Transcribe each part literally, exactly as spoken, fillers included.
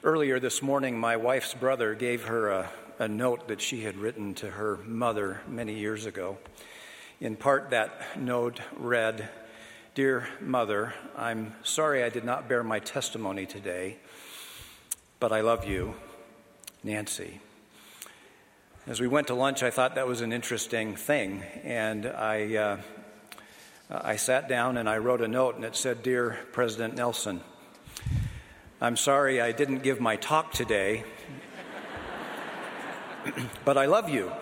Earlier this morning, my wife's brother gave her a, a note that she had written to her mother many years ago. In part, that note read, "Dear Mother, I'm sorry I did not bear my testimony today, but I love you, Nancy." As we went to lunch, I thought that was an interesting thing, and I, uh, I sat down and I wrote a note, and it said, "Dear President Nelson, I'm sorry I didn't give my talk today, but I love you."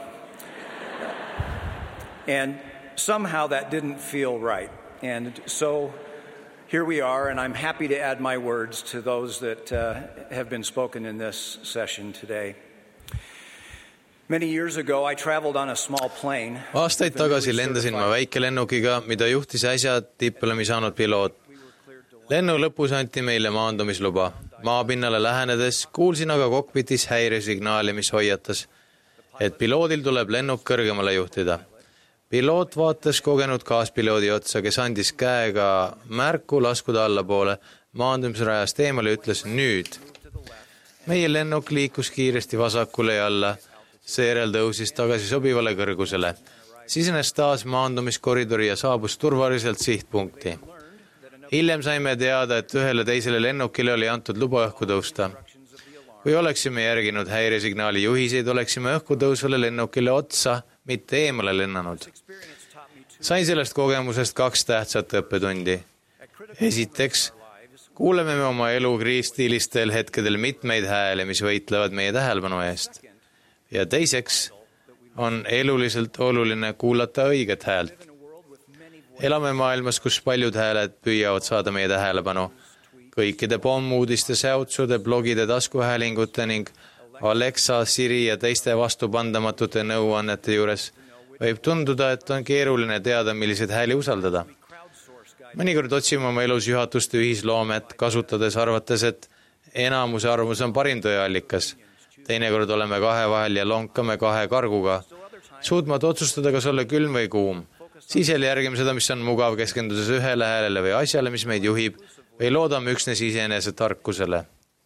And somehow that didn't feel right. And so here we are, and I'm happy to add my words to those that uh, have been spoken in this session today. Many years ago, I traveled on a small plane. Aastaid tagasi lendasin ma väikelennukiga, mida juhtis äsja tippelemi saanud piloot. Lennu lõpus anti meile maandumisluba. Maapinnale lähenedes kuulsin aga kokpitis häiresignaali, mis hoiatas, et piloodil tuleb lennuk kõrgemale juhtida. Piloot vaatas kogenud kaaspiloodi otsa, kes andis käega märku laskuda allapoole, maandumisrajast eemale ütles nüüd. Meie lennuk liikus kiiresti vasakule ja alla, seejärel tõusis tagasi sobivale kõrgusele. Sisenes taas maandumiskoridori ja saabus turvaliselt sihtpunkti. Hiljem saime teada, et ühele teisele lennukile oli antud luba õhku tõusta. Kui oleksime järginud häiresignaali juhiseid, oleksime õhku tõusvale lennukile otsa, mitte eemale lennanud. Sain sellest kogemusest kaks tähtsat õppetundi. Esiteks, kuuleme me oma elu kriistiilistel hetkedel mitmeid hääle, mis võitlevad meie tähelepanu eest. Ja teiseks on eluliselt oluline kuulata õiget häält. Elame maailmas, kus paljud hääled püüavad saada meie tähelepanu. Kõikide pommuudiste, säutsude, blogide, taskuhäälingute ning Alexa, Siri ja teiste vastupandamatute nõuannete juures võib tunduda, et on keeruline teada, milliseid hääli usaldada. Mõnikord otsime oma elus juhatuste ühisloomet, kasutades arvates, et enamuse arvamus on parim tõeallikas. Teinekord oleme kahe vahel ja lonkame kahe karguga. Suutmata otsustada, kas olla külm või kuum. Siis jälle järgime seda, mis on mugav, keskendudes ühele häälele või asjale, mis meid juhib, või loodame üksnes iseenese tarkusele.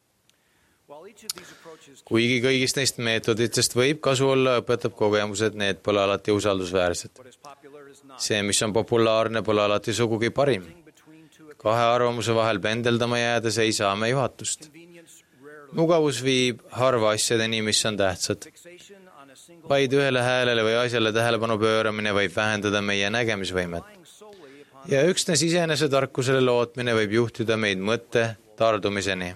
Kuigi kõigist neist meetoditest võib kasu olla, õpetab kogemused, need pole alati usaldusväärsed. See, mis on populaarne, pole alati sugugi parim. Kahe arvamuse vahel pendeldama jäädes ei saa me juhatust. Mugavus viib harva asjadeni, mis on tähtsad. Vaid ühele häälele või asjale tähelepanu pööramine võib vähendada meie nägemisvõimet. Ja üksnes iseenese tarkusele lootmine võib juhtida meid mõtte tardumiseni.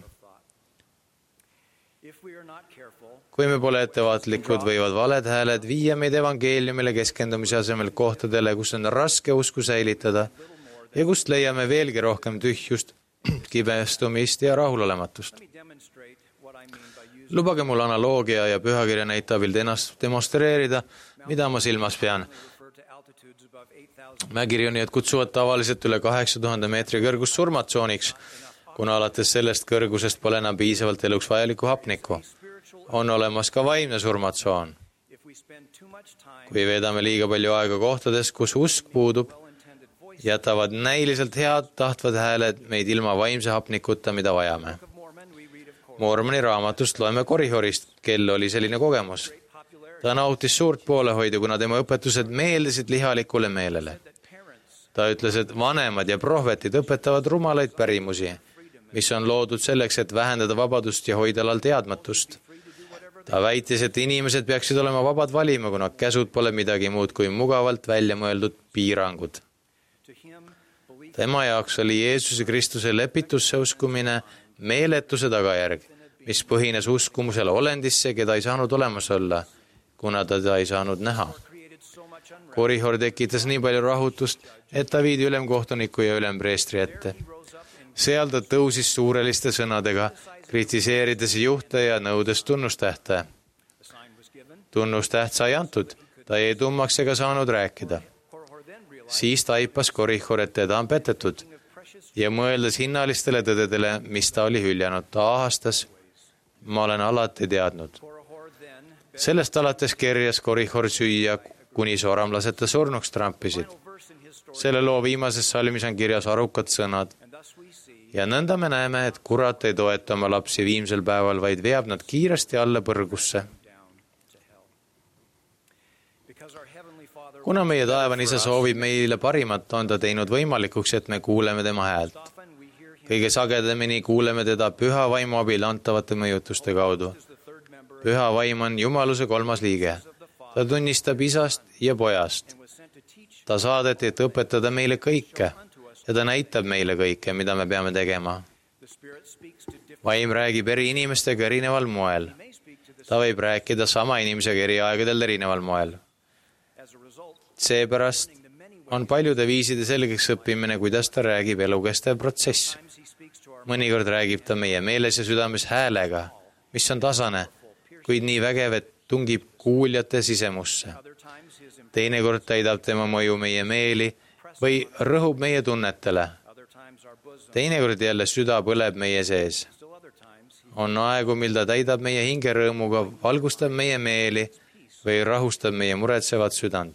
Kui me pole ettevaatlikud, võivad valed hääled viia meid evangeeliumile keskendumise asemel kohtadele, kus on raske usku säilitada ja kust leiame veelgi rohkem tühjust, kibestumist ja rahulolematust. Lubage mul analoogia ja pühakirja näite abil demonstreerida, mida ma silmas pean. Mägirjonijad kutsuvad tavaliselt üle kaheksa tuhande meetri kõrgust surmatsooniks, kuna alates sellest kõrgusest pole enam piisavalt eluks vajalikku hapnikku. On olemas ka vaimne surmatsoon. Kui veedame liiga palju aega kohtades, kus usk puudub, jätavad näiliselt head tahtvad hääled meid ilma vaimse hapnikuta, mida vajame. Mormoni raamatust loeme Korihorist, kel oli selline kogemus. Ta nautis suurt poolehoidu, kuna tema õpetused meeldisid lihalikule meelele. Ta ütles, et vanemad ja prohvetid õpetavad rumalaid pärimusi, mis on loodud selleks, et vähendada vabadust ja hoida alal teadmatust. Ta väitis, et inimesed peaksid olema vabad valima, kuna käsud pole midagi muud kui mugavalt välja mõeldud piirangud. Tema jaoks oli Jeesuse Kristuse lepitusse uskumine meeletuse tagajärg, mis põhines uskumusele olendisse, keda ei saanud olemas olla, kuna teda ei saanud näha. Korihor tekitas nii palju rahutust, et ta viidi ülemkohtuniku ja ülempreestri ette. Seal ta tõusis suureliste sõnadega, kritiseerides juhte ja nõudes tunnustähte. Tunnustäht sai antud, ta ei tummaks ega saanud rääkida. Siis taipas Korihor, et teda on petetud. Ja mõeldes hinnalistele tõdedele, mis ta oli hüljanud, ta ahastas, ma olen alati teadnud. Sellest alates kerjas Korihor süüa, kuni sooramlased ta surnuks trampisid. Selle loo viimases salmis on kirjas arukad sõnad. ja nõnda me näeme, et kurat ei toeta oma lapsi viimsel päeval, vaid veab nad kiiresti alla põrgusse. Kuna meie taevane isa soovib meile parimat, on ta teinud võimalikuks, et me kuuleme tema häält. Kõige sagedamini kuuleme teda püha vaimu abil antavate mõjutuste kaudu. Püha vaim on Jumaluse kolmas liige. Ta tunnistab isast ja pojast. Ta saadeti, et õpetada meile kõike ja ta näitab meile kõike, mida me peame tegema. Vaim räägib eri inimestega erineval moel. Ta võib rääkida sama inimesega eri aegadel erineval moel. Seepärast on paljude viiside selgeks õppimine, kuidas ta räägib elukestev protsess. Mõnikord räägib ta meie meeles ja südames häälega, mis on tasane, kuid nii vägev, et tungib kuuljate sisemusse. Teinekord täidab tema mõju meie meeli või rõhub meie tunnetele. Teinekord jälle süda põleb meie sees. On aegu, mil ta täidab meie hinge rõõmuga, valgustab meie meeli või rahustab meie muretsevat südant.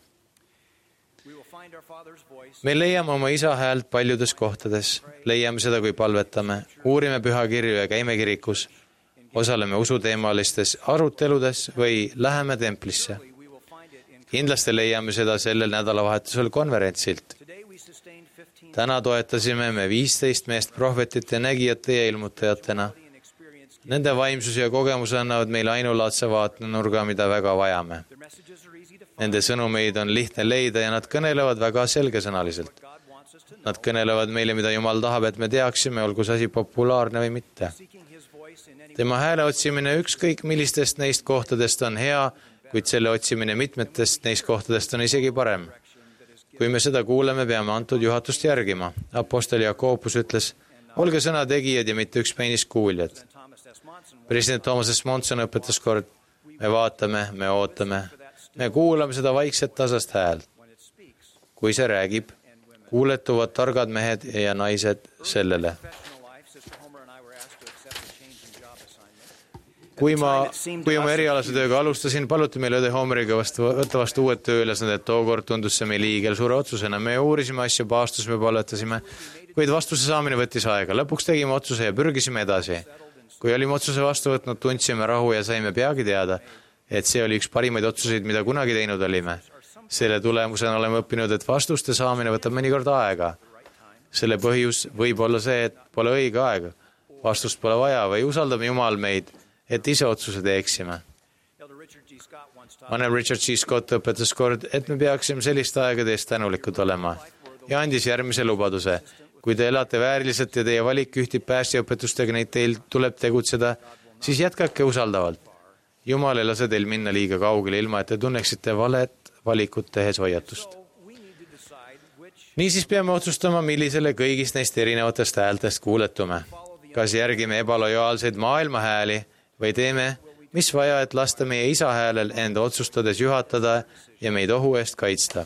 Me leiame oma isa häält paljudes kohtades, leiame seda, kui palvetame, uurime pühakirju ja käime kirikus, osaleme usuteemalistes aruteludes või läheme templisse. Kindlasti leiame seda sellel nädalavahetusel konverentsilt. Täna toetasime me viisteist meest prohvetite, nägijate ja ilmutajatena. Nende vaimsus ja kogemus annavad meile ainulaadse vaatenurga, mida väga vajame. Nende sõnumeid on lihtne leida ja nad kõnelevad väga selgesõnaliselt. Nad kõnelevad meile, mida Jumal tahab, et me teaksime, olgu see asi populaarne või mitte. Tema hääle otsimine ükskõik millistest neist kohtadest on hea, kuid selle otsimine mitmetest neist kohtadest on isegi parem. Kui me seda kuuleme, peame antud juhatust järgima. Apostel Jakoobus ütles, olge sõna tegijad ja mitte üks peinis kuuljad. President Thomas S. Monson õpetas kord, me vaatame, me ootame, me kuulame seda vaikset tasast häält. Kui see räägib, kuuletuvad targad mehed ja naised sellele. Kui ma, kui oma erialase tööga alustasin, paluti meil õde Homeriga vastu, võtta vastu uued tööülesanded, tookord tundus see meil liigel suure otsusena. Me uurisime asju, paastus me palvetasime, kuid vastuse saamine võttis aega. Lõpuks tegime otsuse ja pürgisime edasi. Kui olime otsuse vastu võtnud, tundsime rahu ja saime peagi teada, et see oli üks parimaid otsuseid, mida kunagi teinud olime. Selle tulemusena oleme õppinud, et vastuste saamine võtab mõnikord aega. Selle põhjus võib olla see, et pole õige aeg. Vastust pole vaja või usaldame Jumal meid, et ise otsuse teeksime. Vanem Richard G. Scott õpetas kord, et me peaksime selliste aegade eest tänulikud olema ja andis järgmise lubaduse. Kui te elate vääriliselt ja teie valik ühtib päästjaõpetustega, neid teil tuleb tegutseda, siis jätkake usaldavalt. Jumal ei lase teil minna liiga kaugele, ilma et te tunneksite valet valikut tehes hoiatust. Niisiis peame otsustama, millisele kõigist neist erinevatest häältest kuuletume. Kas järgime ebalojaalseid maailma hääli või teeme, mis vaja, et lasta meie isa häälel enda otsustades juhatada ja meid ohu eest kaitsta.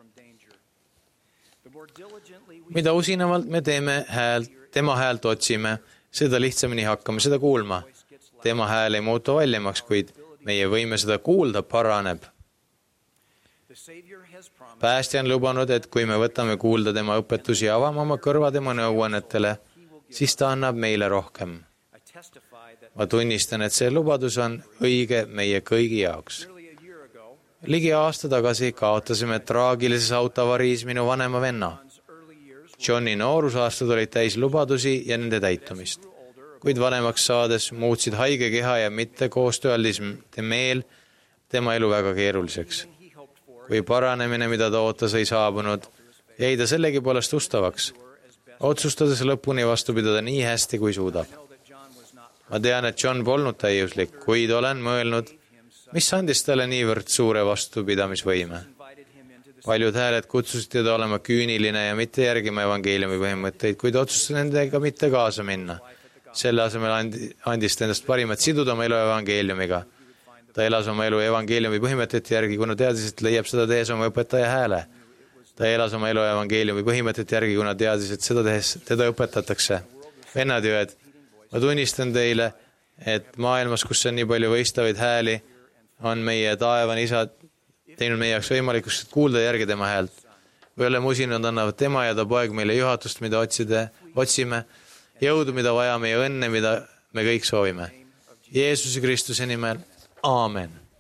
Mida usinamalt me teeme häält, tema häält otsime, seda lihtsamini hakkame seda kuulma. Tema hääl ei muutu valjemaks, kuid meie võime seda kuulda paraneb. Päästja on lubanud, et kui me võtame kuulda tema õpetusi ja avame oma kõrva tema nõuannetele, siis ta annab meile rohkem. Ma tunnistan, et see lubadus on õige meie kõigi jaoks. Ligi aasta tagasi kaotasime traagilises autoavariis minu vanema venna. Johni noorusaastad olid täis lubadusi ja nende täitumist. Kuid vanemaks saades muutsid haige keha ja mitte koostööalism meel tema elu väga keeruliseks. Kui paranemine, mida ta ootas, ei saabunud, jäi ta sellegi poolest ustavaks, otsustades lõpuni vastu pidada nii hästi, kui suudab. Ma tean, et John polnud täiuslik, kuid olen mõelnud, mis andis talle niivõrd suure vastupidamisvõime. Paljud hääled kutsusid teda olema küüniline ja mitte järgima evangeeliumi põhimõtteid, kuid otsustas nendega mitte kaasa minna. Selle asemel andis ta endast parimat siduda oma elu evangeeliumiga. Ta elas oma elu evangeeliumi põhimõtete järgi, kuna teadis, et leiab seda tehes oma õpetaja hääle. Ta elas oma elu evangeeliumi põhimõtete järgi, kuna teadis, et seda tehes teda õpetatakse. Vennad ja õed, ma tunnistan teile, et maailmas, kus on nii palju võistavaid hääli, on meie taevane isa teinud meie jaoks võimalikuks kuulda järgi tema häält. Või oleme usinud, annavad tema ja ta poeg meile juhatust, mida otside, otsime, jõudu, mida vajame ja õnne, mida me kõik soovime. Jeesuse Kristuse nimel, aamen.